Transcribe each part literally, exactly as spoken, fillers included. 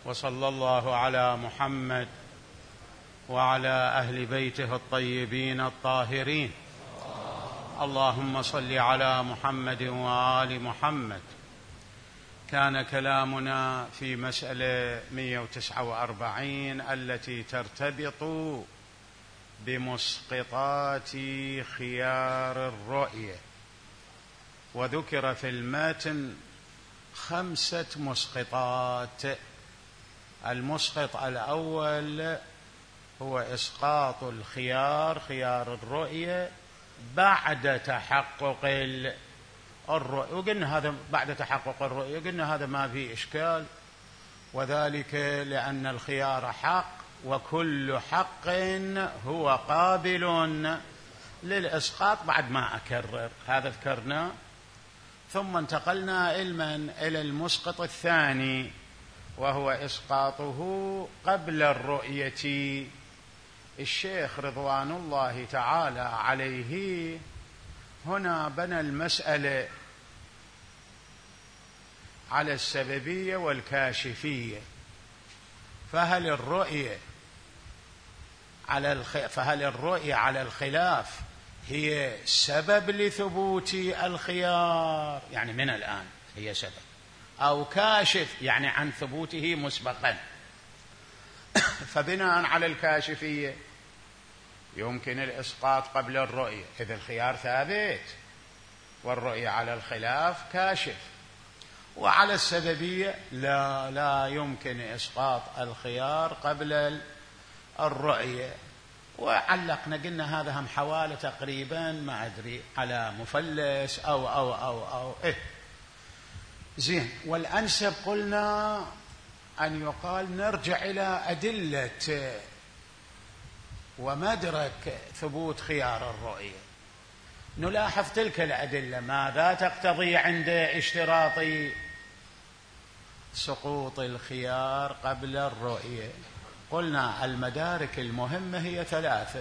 وصلى الله على محمد وعلى أهل بيته الطيبين الطاهرين. اللهم صل على محمد وآل محمد. كان كلامنا في مسألة مئة وتسعة وأربعين التي ترتبط بمسقطات خيار الرؤية، وذكر في المتن خمسة مسقطات. المسقط الأول هو إسقاط الخيار خيار الرؤية بعد تحقق الرؤية، وقلنا هذا بعد تحقق الرؤية، قلنا هذا ما فيه إشكال، وذلك لأن الخيار حق، وكل حق هو قابل للإسقاط بعد ما أكرر. هذا ذكرنا. ثم انتقلنا علما إلى المسقط الثاني، وهو إسقاطه قبل الرؤية. الشيخ رضوان الله تعالى عليه هنا بنى المسألة على السببية والكاشفية. فهل الرؤية على الخ... فهل الرؤية على الخلاف هي سبب لثبوت الخيار، يعني من الآن هي سبب، أو كاشف يعني عن ثبوته مسبقا؟ فبناء على الكاشفية يمكن الإسقاط قبل الرؤية إذا الخيار ثابت، والرؤية على الخلاف كاشف. وعلى السببية لا لا يمكن إسقاط الخيار قبل الرؤية. وعلقنا قلنا هذا هم حوالي تقريبا ما أدري على مفلس أو أو أو أو إيه زين. والأنسب قلنا أن يقال نرجع إلى أدلة ومدرك ثبوت خيار الرؤية، نلاحظ تلك الأدلة ماذا تقتضي عند اشتراط سقوط الخيار قبل الرؤية. قلنا المدارك المهمة هي ثلاثة.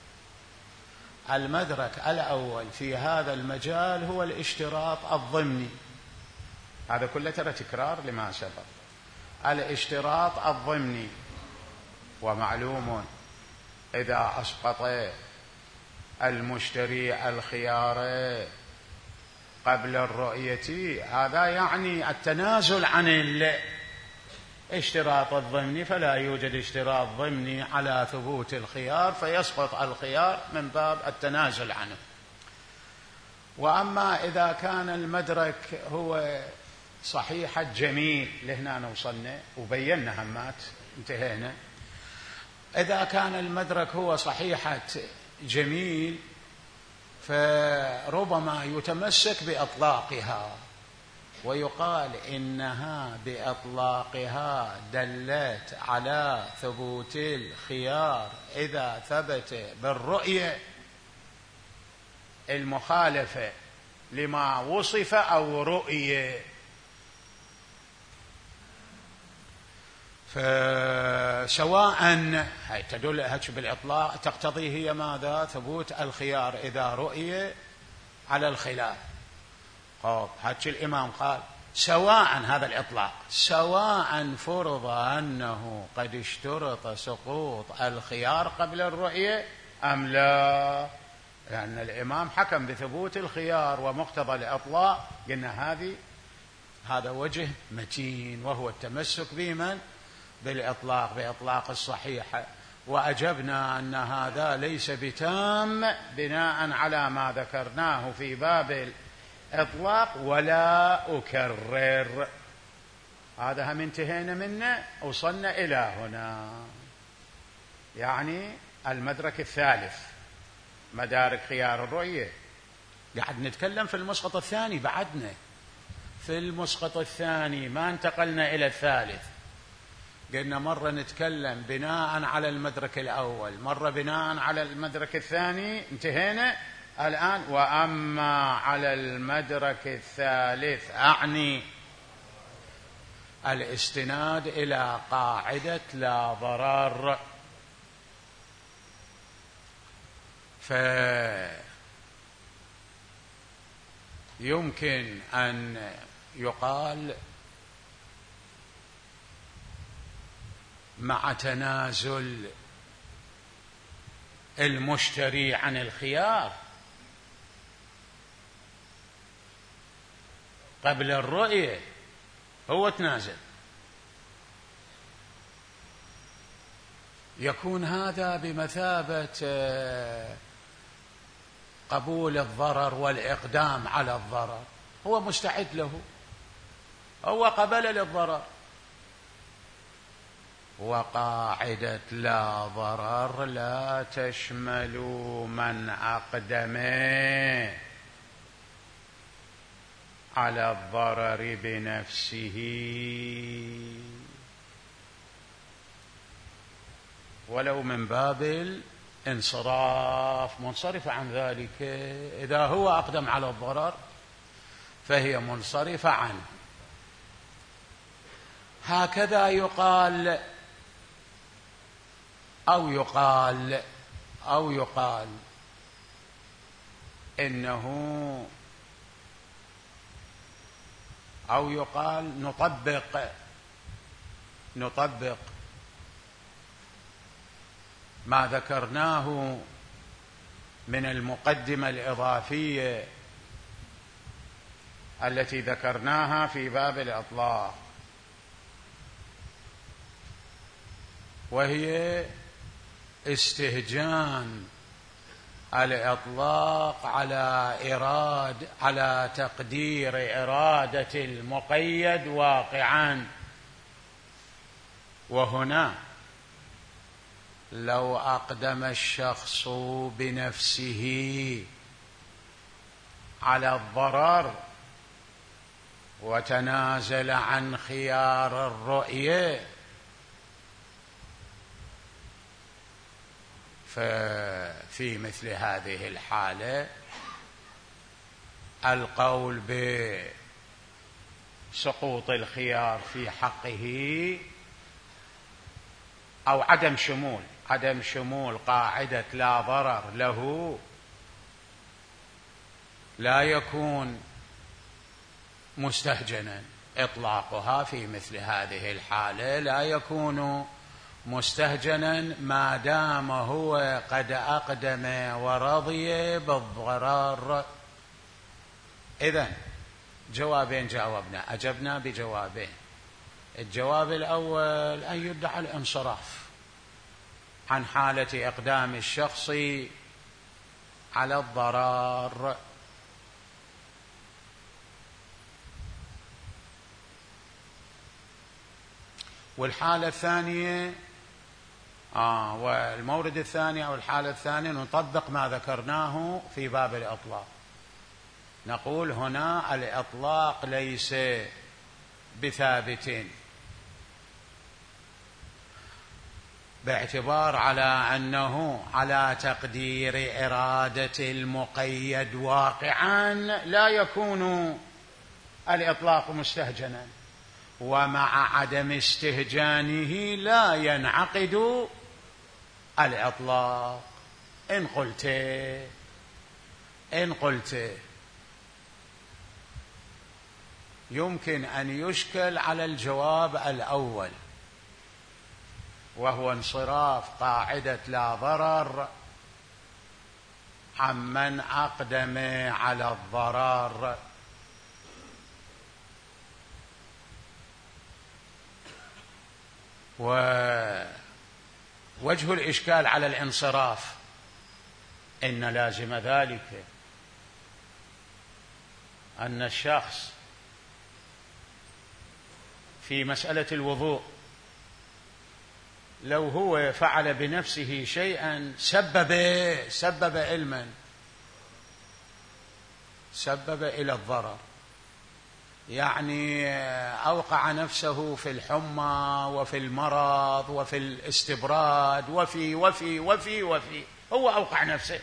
المدرك الأول في هذا المجال هو الاشتراط الضمني، هذا كله ترى تكرار لما سبق. الاشتراط الضمني، ومعلوم إذا أسقط المشتري الخيار قبل الرؤية هذا يعني التنازل عن الاشتراط الضمني، فلا يوجد اشتراط ضمني على ثبوت الخيار، فيسقط الخيار من باب التنازل عنه. وأما إذا كان المدرك هو صحيحة جميل، لهنا نوصلنا وبينا همات انتهينا. إذا كان المدرك هو صحيحة جميل فربما يتمسك بأطلاقها، ويقال إنها بأطلاقها دلت على ثبوت الخيار إذا ثبت بالرؤية المخالفة لما وصف أو رؤية. فسواء هي تدل هاتش بالإطلاق تقتضي هي ماذا؟ ثبوت الخيار إذا رؤية على الخلاف. قال هاتش الإمام قال سواء، هذا الإطلاق، سواء فرض أنه قد اشترط سقوط الخيار قبل الرؤية أم لا، لأن الإمام حكم بثبوت الخيار ومقتضى الإطلاق. قلنا هذه هذا وجه متين، وهو التمسك بمن؟ بالإطلاق، بإطلاق الصحيحة. وأجبنا أن هذا ليس بتام بناء على ما ذكرناه في باب الإطلاق، ولا أكرر. هذا هم انتهينا منه، وصلنا إلى هنا، يعني المدرك الثالث مدارك خيار الرؤية. قاعد نتكلم في المسقط الثاني، بعدنا في المسقط الثاني ما انتقلنا إلى الثالث. قلنا مرة نتكلم بناء على المدرك الأول، مرة بناء على المدرك الثاني، انتهينا الآن. وأما على المدرك الثالث أعني الاستناد إلى قاعدة لا ضرر. فيمكن أن يقال مع تنازل المشتري عن الخيار قبل الرؤية، هو تنازل، يكون هذا بمثابة قبول الضرر والإقدام على الضرر، هو مستعد له، هو قبل للضرر. وقاعدة لا ضرر لا تشمل من أقدم على الضرر بنفسه ولو من باب الانصراف، منصرف عن ذلك. إذا هو أقدم على الضرر فهي منصرفة عنه. هكذا يقال أو يقال أو يقال إنه أو يقال نطبق نطبق ما ذكرناه من المقدمة الإضافية التي ذكرناها في باب الإطلاق، وهي استهجان الإطلاق على إراد على تقدير إرادة المقيد واقعا. وهنا لو أقدم الشخص بنفسه على الضرر وتنازل عن خيار الرؤية ففي مثل هذه الحالة القول بسقوط الخيار في حقه أو عدم شمول عدم شمول قاعدة لا ضرر له لا يكون مستهجنا. إطلاقها في مثل هذه الحالة لا يكون مستهجنا ما دام هو قد أقدم ورضي بالضرر. إذن جوابين جاوبنا، أجبنا بجوابين. الجواب الأول أن يدعى الانصراف عن حالة إقدام الشخص على الضرر، والحالة الثانية آه والمورد الثاني أو الحالة الثانية نطبق ما ذكرناه في باب الإطلاق، نقول هنا الإطلاق ليس بثابت باعتبار على أنه على تقدير إرادة المقيد واقعا لا يكون الإطلاق مستهجنا، ومع عدم استهجانه لا ينعقد الإطلاق. إن قلت إن قلت يمكن أن يشكل على الجواب الأول، وهو انصراف قاعدة لا ضرر عمن أقدم على الضرر. ووجه الإشكال على الانصراف إن لازم ذلك أن الشخص في مسألة الوضوء لو هو فعل بنفسه شيئا سبب سبب علما سبب إلى الضرر، يعني أوقع نفسه في الحمى وفي المرض وفي الاستبراد وفي وفي وفي وفي هو أوقع نفسه.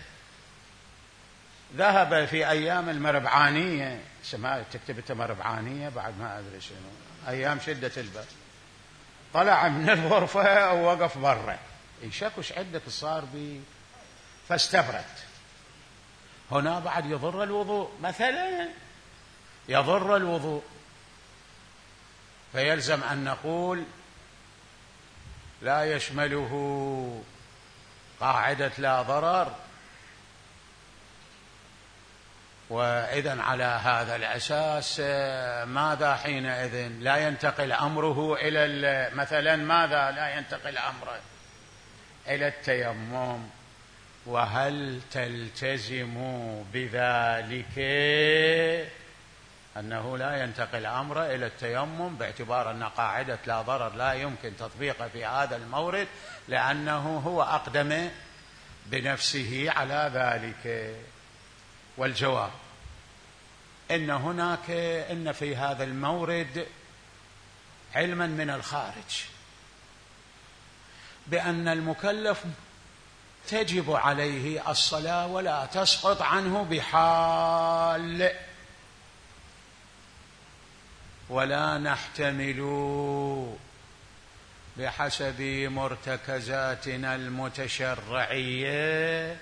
ذهب في أيام المربعانية، سمعت تكتبت مربعانية بعد ما أدري شنو، أيام شدة البرد، طلع من الغرفة ووقف برا يشك وش عندك صار بي، فاستبرد. هنا بعد يضر الوضوء مثلا، يضر الوضوء، فيلزم أن نقول لا يشمله قاعدة لا ضرر. وإذن على هذا الأساس ماذا حينئذ؟ لا ينتقل أمره إلى مثلا ماذا لا ينتقل أمره إلى التيمم. وهل تلتزم بذلك أنه لا ينتقل أمره إلى التيمم، باعتبار أن قاعدة لا ضرر لا يمكن تطبيقها في هذا المورد، لأنه هو أقدم بنفسه على ذلك؟ والجواب إن هناك إن في هذا المورد علما من الخارج بأن المكلف تجب عليه الصلاة ولا تسقط عنه بحال، ولا نحتمل بحسب مرتكزاتنا المتشرعية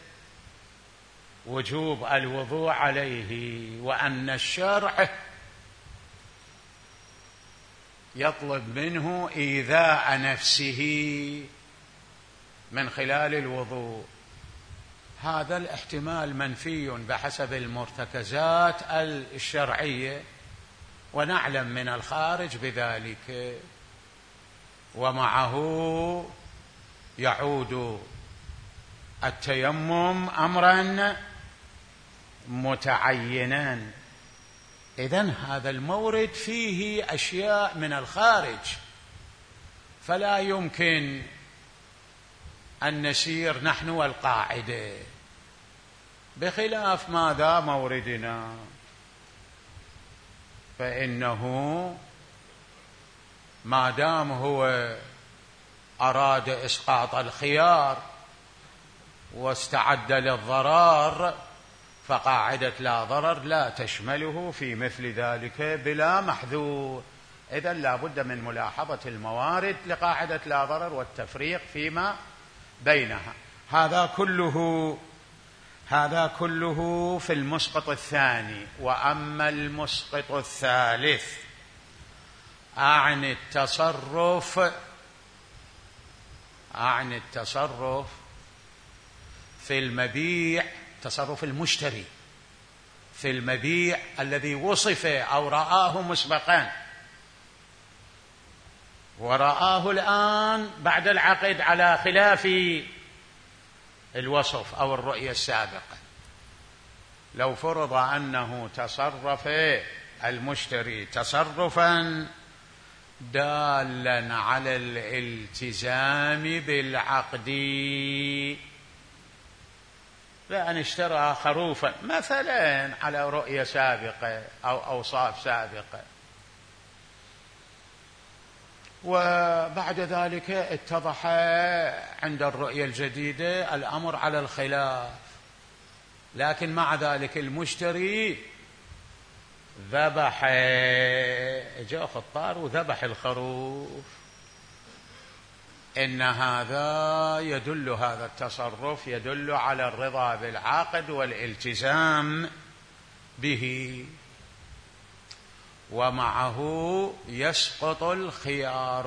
وجوب الوضوء عليه، وأن الشرع يطلب منه إيذاء نفسه من خلال الوضوء. هذا الاحتمال منفي بحسب المرتكزات الشرعية، ونعلم من الخارج بذلك، ومعه يعود التيمم أمرا متعينا. إذن هذا المورد فيه أشياء من الخارج، فلا يمكن أن نسير نحن والقاعدة، بخلاف ماذا موردنا، فإنه ما دام هو أراد إسقاط الخيار واستعد للضرار، فقاعدة لا ضرر لا تشمله في مثل ذلك بلا محذور. إذن لا بد من ملاحظة الموارد لقاعدة لا ضرر والتفريق فيما بينها. هذا كله هذا كله في المسقط الثاني. وأما المسقط الثالث أعني التصرف أعني التصرف في المبيع، تصرف المشتري في المبيع الذي وصف أو رآه مسبقا ورآه الآن بعد العقد على خلاف الوصف أو الرؤية السابقة. لو فرض أنه تصرف المشتري تصرفا دالا على الالتزام بالعقد، بأن اشترى خروفا مثلا على رؤية سابقة أو أوصاف سابقة، وبعد ذلك اتضح عند الرؤية الجديدة الأمر على الخلاف، لكن مع ذلك المشتري ذبح، جاء خطار وذبح الخروف. إن هذا يدل هذا التصرف يدل على الرضا بالعقد والالتزام به، ومعه يسقط الخيار،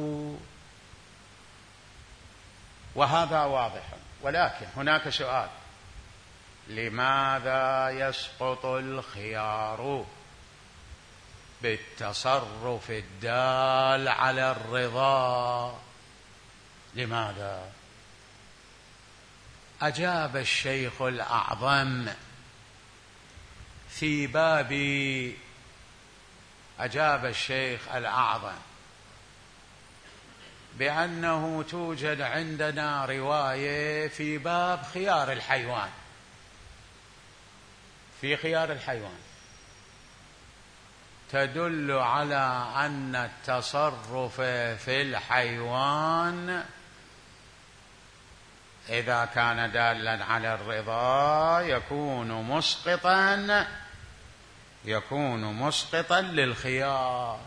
وهذا واضح. ولكن هناك سؤال: لماذا يسقط الخيار بالتصرف الدال على الرضا؟ لماذا؟ أجاب الشيخ الأعظم في باب أجاب الشيخ الأعظم بأنه توجد عندنا رواية في باب خيار الحيوان، في خيار الحيوان تدل على أن التصرف في الحيوان إذا كان دالا على الرضا يكون مسقطا يكون مسقطا للخيار.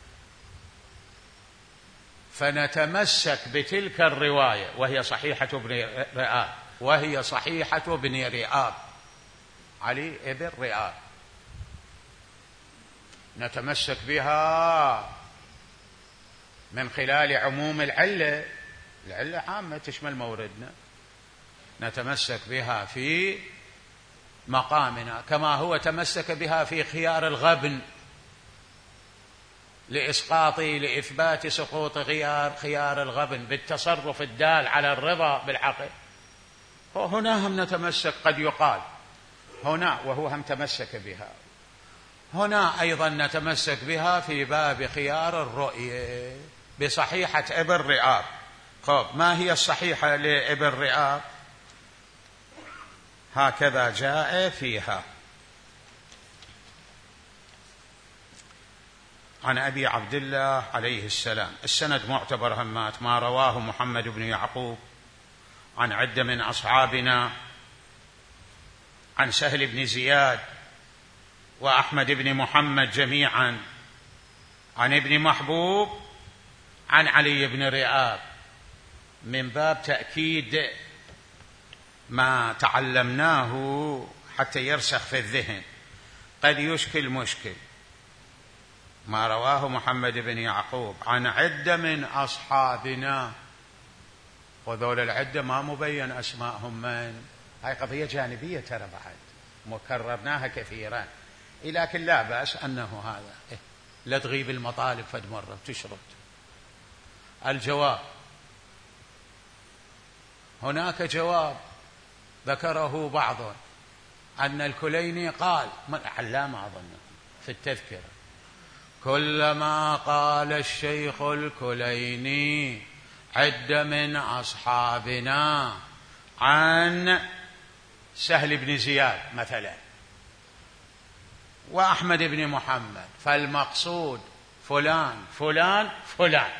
فنتمسك بتلك الرواية وهي صحيحة ابن رئاب وهي صحيحة ابن رئاب علي ابن رئاب، نتمسك بها من خلال عموم العلة العلة عامة تشمل موردنا، نتمسك بها في مقامنا كما هو تمسك بها في خيار الغبن لإسقاط لإثبات سقوط خيار خيار الغبن بالتصرف الدال على الرضا بالعقل. هنا هم نتمسك، قد يقال هنا وهو هم تمسك بها، هنا أيضا نتمسك بها في باب خيار الرؤية بصحيحة ابن رئاب. خب ما هي الصحيحة لابن رئاب؟ هكذا جاء فيها: عن أبي عبد الله عليه السلام، السند معتبر همات، ما رواه محمد بن يعقوب عن عدة من أصحابنا، عن سهل بن زياد وأحمد بن محمد جميعا، عن ابن محبوب عن علي بن رئاب، من باب تأكيد ما تعلمناه حتى يرسخ في الذهن. قد يشكل مشكل، ما رواه محمد بن يعقوب عن عدة من أصحابنا، وذول العدة ما مبين أسماءهم من، هاي قضية جانبية ترى بعد مكررناها كثيرا، لكن لا بأس أنه هذا إيه؟ لا تغيب المطالب فد مرة تشرد. الجواب: هناك جواب ذكره بعض أن الكليني قال، علامة أظن في التذكرة، كلما قال الشيخ الكليني عدة من أصحابنا عن سهل بن زياد مثلا وأحمد بن محمد، فالمقصود فلان فلان فلان.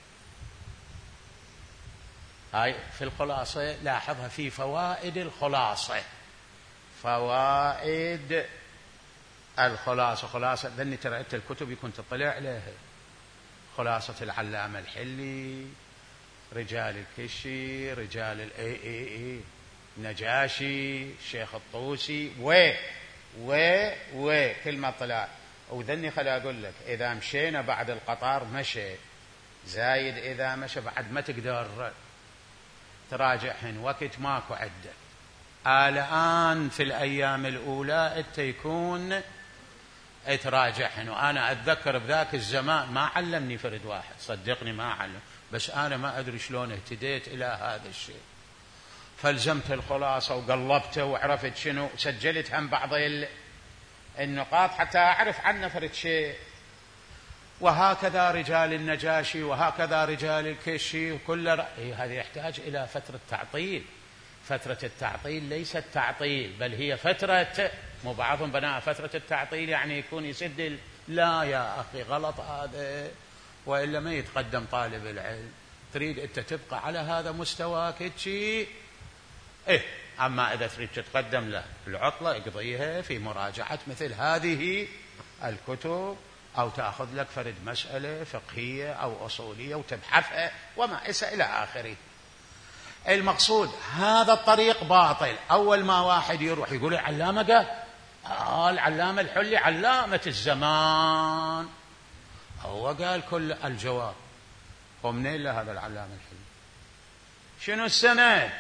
هاي في الخلاصة، لاحظها في فوائد الخلاصة، فوائد الخلاصة، خلاصة ذني ترى أنت الكتب يكون تطلع عليها، خلاصة العلامة الحلي، رجال الكشي، رجال الاي اي اي نجاشي، الشيخ الطوسي، و و و كل ما طلع. وذني خلي أقول لك، إذا مشينا بعد القطار مشي زايد، إذا مشى بعد ما تقدر تراجعهن، وقت ماكو عدة. الآن في الأيام الأولى أنت يكون تراجعهن، وأنا أتذكر بذاك الزمان ما علمني فرد واحد، صدقني ما علم، بس أنا ما أدري شلون اهتديت إلى هذا الشيء، فلزمت الخلاصة وقلبته وعرفت شنو، سجلت هم بعض النقاط حتى أعرف عنه فرد شيء. وهكذا رجال النجاشي، وهكذا رجال الكشي، كل رأي هذا يحتاج إلى فترة تعطيل. فترة التعطيل ليست تعطيل، بل هي فترة، مو بعضهم بناء فترة التعطيل يعني يكون يسد، لا يا أخي غلط هذا، وإلا ما يتقدم طالب العلم. تريد أنت تبقى على هذا مستواك هيك إيه، أما إذا تريد تتقدم له العطلة اقضيها في مراجعة مثل هذه الكتب، أو تأخذ لك فرد مسألة فقهية أو أصولية وتبحثها وما إسا إلى آخره. المقصود هذا الطريق باطل. أول ما واحد يروح يقول العلامة قال آه العلامة الحلي علامة الزمان، هو قال كل الجواب، ومنين له هذا العلامة الحلي؟ شنو السند؟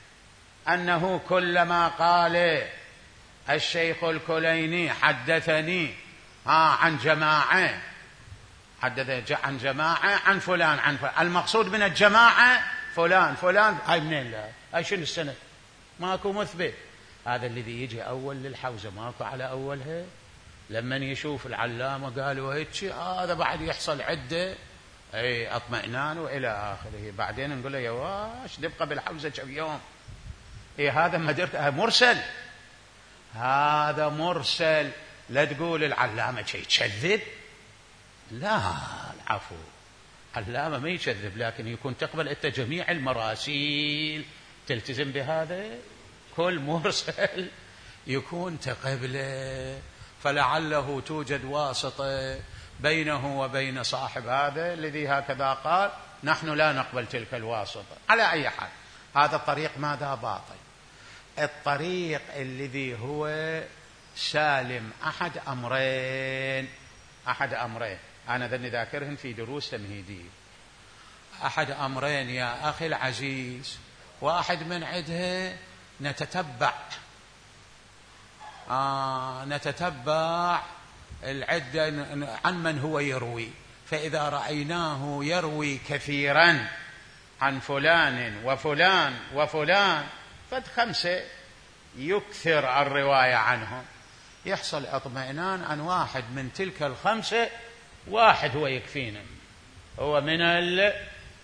أنه كلما قال الشيخ الكليني حدثني ها عن جماعة، حدث عن جماعة عن فلان عن فلان، المقصود من الجماعة فلان فلان، هاي منين له؟ هاي شنو السند؟ ماكو مثبت. هذا الذي يجي أول للحوزة ماكو على أولها، لمن يشوف العلامة قالوا هيك هذا بعد يحصل عدة أي اطمئنان وإلى آخره، بعدين نقول له يا واش نبقى بالحوزة كم يوم؟ إيه هذا مدرك مرسل، هذا مرسل. لا تقول العلامة شيء تكذب، لا العفو، علامة ما يكذب، لكن يكون تقبل أنت جميع المراسيل، تلتزم بهذا، كل مرسل يكون تقبله، فلعله توجد واسطة بينه وبين صاحب هذا الذي هكذا قال، نحن لا نقبل تلك الواسطة. على أي حال هذا الطريق ماذا باطل؟ الطريق الذي هو سالم أحد أمرين، أحد أمرين أنا ذني ذاكرهن في دروس تمهيدية. أحد أمرين يا أخي العزيز، واحد من عدها نتتبع آه نتتبع العدة عن من هو يروي، فإذا رأيناه يروي كثيرا عن فلان وفلان وفلان فد خمسة يكثر الرواية عنهم، يحصل اطمئنان عن واحد من تلك الخمسة، واحد هو يكفينا، هو من العدة.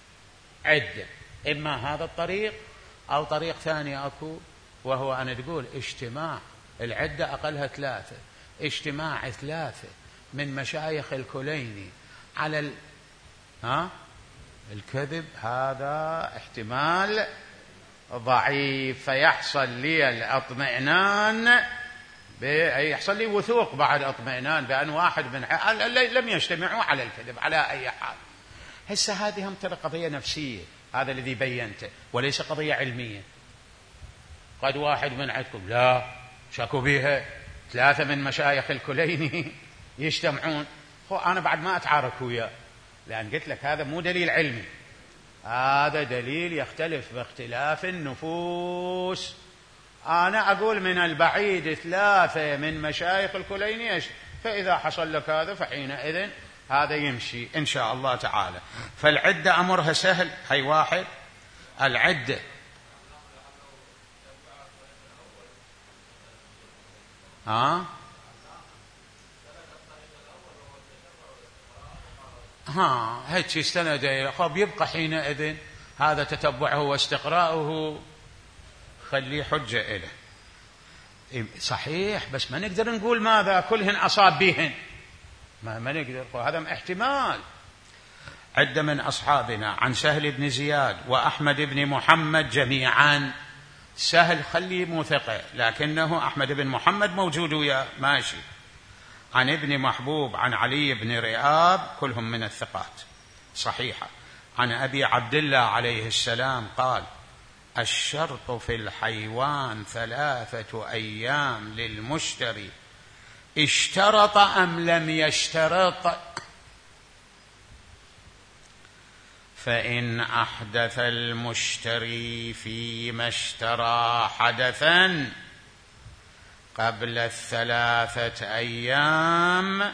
إما هذا الطريق أو طريق ثاني أكو، وهو أن تقول اجتماع العدة أقلها ثلاثة، اجتماع ثلاثة من مشايخ الكليني على ال... ها؟ الكذب، هذا احتمال ضعيف، فيحصل لي الاطمئنان، يحصل لي وثوق بعد اطمئنان بأن واحد من لم يجتمعوا على الكذب على أي حال. هسه هذه هم ترى قضية نفسية، هذا الذي بينته، وليس قضية علمية. قد واحد من عندكم لا شكوا بيها، ثلاثة من مشايخ الكليني يجتمعون، هو أنا بعد ما أتعارك وياه، لأن قلت لك هذا مو دليل علمي، هذا دليل يختلف باختلاف النفوس. أنا أقول من البعيد ثلاثة من مشايخ الكليني، فإذا حصل لك هذا فحينئذ هذا يمشي إن شاء الله تعالى. فالعدة أمرها سهل، هي واحد العدة ها ها هيك استند، خب يبقى حينئذ هذا تتبعه واستقراؤه خليه حجة إله. صحيح، بس ما نقدر نقول ماذا كلهن أصاب بهن، ما, ما نقدر، هذا احتمال. عدة من أصحابنا عن سهل بن زياد وأحمد بن محمد جميعا، سهل خليه موثقة، لكنه أحمد بن محمد موجود ويا ماشي. عن ابن محبوب عن علي بن رئاب، كلهم من الثقات صحيحة. عن أبي عبد الله عليه السلام قال: الشرط في الحيوان ثلاثة أيام للمشتري، اشترط أم لم يشترط؟ فإن أحدث المشتري فيما اشترى حدثا قبل الثلاثة أيام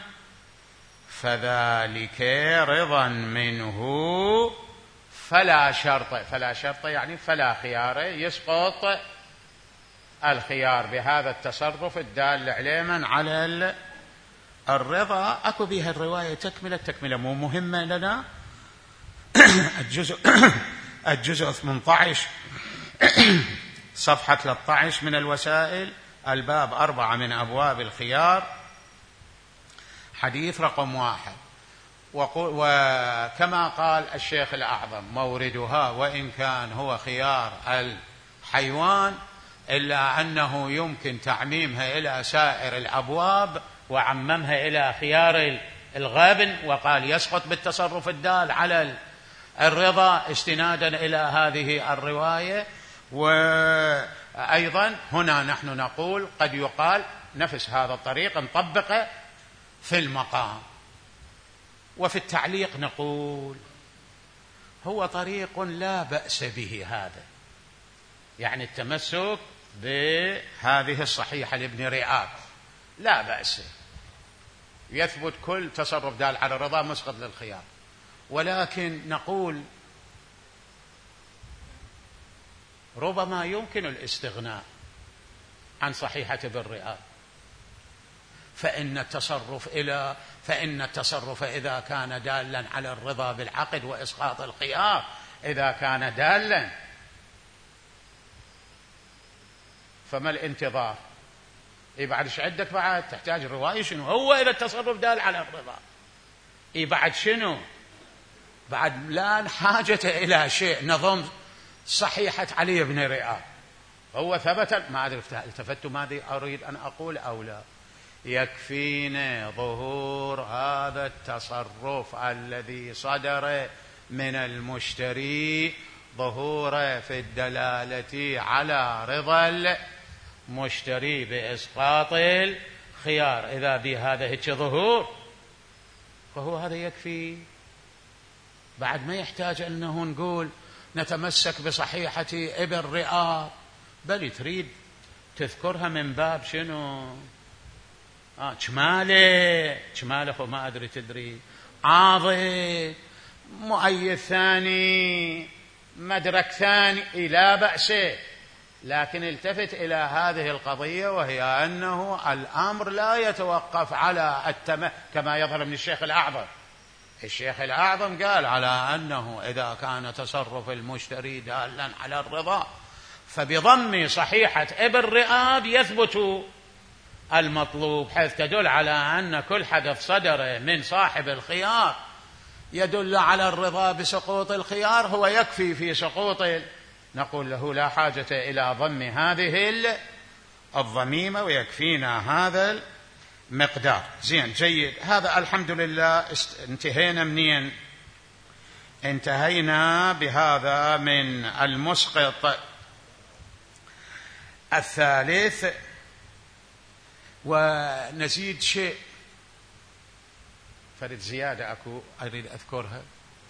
فذلك رضا منه فلا شرط. فلا شرط يعني فلا خيار، يسقط الخيار بهذا التصرف الدال علما على الرضا. أكو بها الرواية تكملة تكملة مو مهمة لنا. الجزء الجزء ثمانية عشر صفحة ثلاثة عشر من الوسائل، الباب أربعة من أبواب الخيار، حديث رقم واحد. وكما قال الشيخ الأعظم موردها وإن كان هو خيار الحيوان، إلا أنه يمكن تعميمها إلى سائر الأبواب، وعممها إلى خيار الغابن، وقال يسقط بالتصرف الدال على الرضا استنادا إلى هذه الرواية. وأيضا هنا نحن نقول قد يقال نفس هذا الطريق نطبقه في المقام، وفي التعليق نقول هو طريق لا بأس به، هذا يعني التمسك بهذه الصحيحة لابن رئاب لا بأس، يثبت كل تصرف دال على الرضا مسقط للخيار. ولكن نقول ربما يمكن الاستغناء عن صحيحة ابن رئاب، فإن التصرف إلى فإن التصرف إذا كان دالا على الرضا بالعقد وإسقاط الخيار، إذا كان دالا فما الانتظار؟ إيه بعد ايش عندك بعد؟ تحتاج الرواية شنو؟ هو إذا التصرف دال على الرضا، إيه بعد شنو؟ بعد لا حاجة إلى شيء نظم صحيحة علي بن رئاب، هو ثبت. ما أدري التفت ماذا أريد أن أقول أو لا. يكفينا ظهور هذا التصرف الذي صدر من المشتري، ظهوره في الدلالة على رضا المشتري بإسقاط الخيار. إذا بهذا هيك ظهور فهو هذا يكفي بعد ما يحتاج أنه نقول نتمسك بصحيحة ابن رئاب، بل تريد تذكرها من باب شنو؟ آه شماله شماله وما أدري تدري عاضد مؤيد ثاني مدرك ثاني لا بأس، لكن التفت إلى هذه القضية وهي أنه الأمر لا يتوقف على التم كما يظهر من الشيخ الأعظم. الشيخ الأعظم قال على أنه إذا كان تصرف المشتري دالا على الرضا فبضم صحيحة ابن رئاب يثبت المطلوب، حيث تدل على أن كل حدث صدر من صاحب الخيار يدل على الرضا بسقوط الخيار هو يكفي في سقوط. نقول له لا حاجة إلى ضم هذه الضميمة ويكفينا هذا المقدار. زين جيد. هذا الحمد لله انتهينا منين؟ انتهينا بهذا من المسقط الثالث. ونزيد شيء فرد زيادة أكو أريد أذكرها.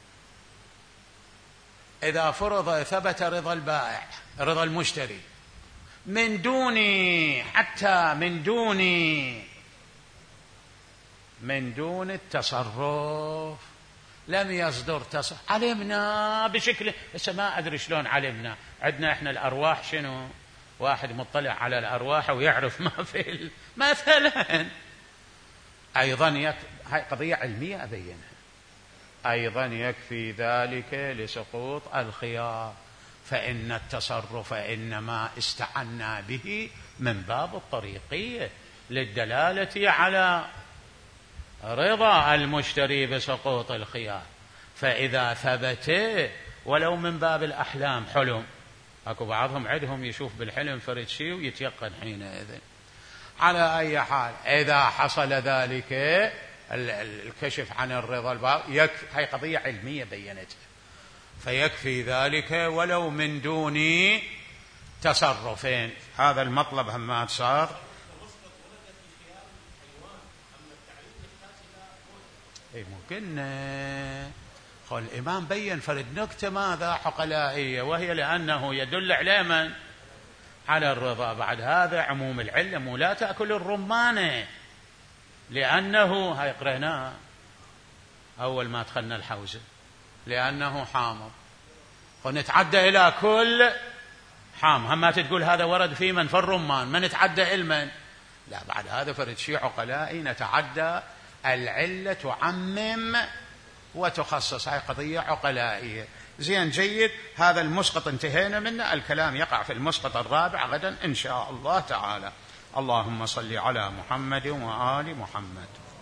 إذا فرض ثبت رضا البائع رضا المشتري من دون حتى من دون من دون التصرف لم يصدر تصرف، علمنا بشكل هسه ما أدري شلون علمنا. عندنا إحنا الأرواح شنو؟ واحد مطلع على الأرواح ويعرف ما في مثلا. أيضا يك... هاي قضية علمية أبينها. أيضا يكفي ذلك لسقوط الخيار، فإن التصرف إنما استعنا به من باب الطريقية للدلالة على رضا المشتري بسقوط الخيار. فإذا ثبت ولو من باب الأحلام حلم، أكو بعضهم عندهم يشوف بالحلم فرد شيء ويتيقن حينئذ. على أي حال إذا حصل ذلك الكشف عن الرضا الباطن يكفي. هاي قضية علمية بينتها، فيكفي ذلك ولو من دون تصرفين. هذا المطلب همات صار. اي ممكن قال الإمام بين فرد نكتة ماذا حقلائية، وهي لأنه يدل على من؟ على الرضا. بعد هذا عموم العلة مو لا تأكل الرمانة، لأنه هاي قرأناها أول ما دخلنا الحوزة، لأنه حامض. ونتعدى إلى كل حام، هم ما تقول هذا ورد في من فالرمان ما نتعدى علما. لا، بعد هذا فرد شيء عقلائي نتعدى العلة تعمم وتخصص. هاي قضية عقلائية. زين جيد. هذا المسقط انتهينا منه. الكلام يقع في المسقط الرابع غدا إن شاء الله تعالى. اللهم صل على محمد وآل محمد.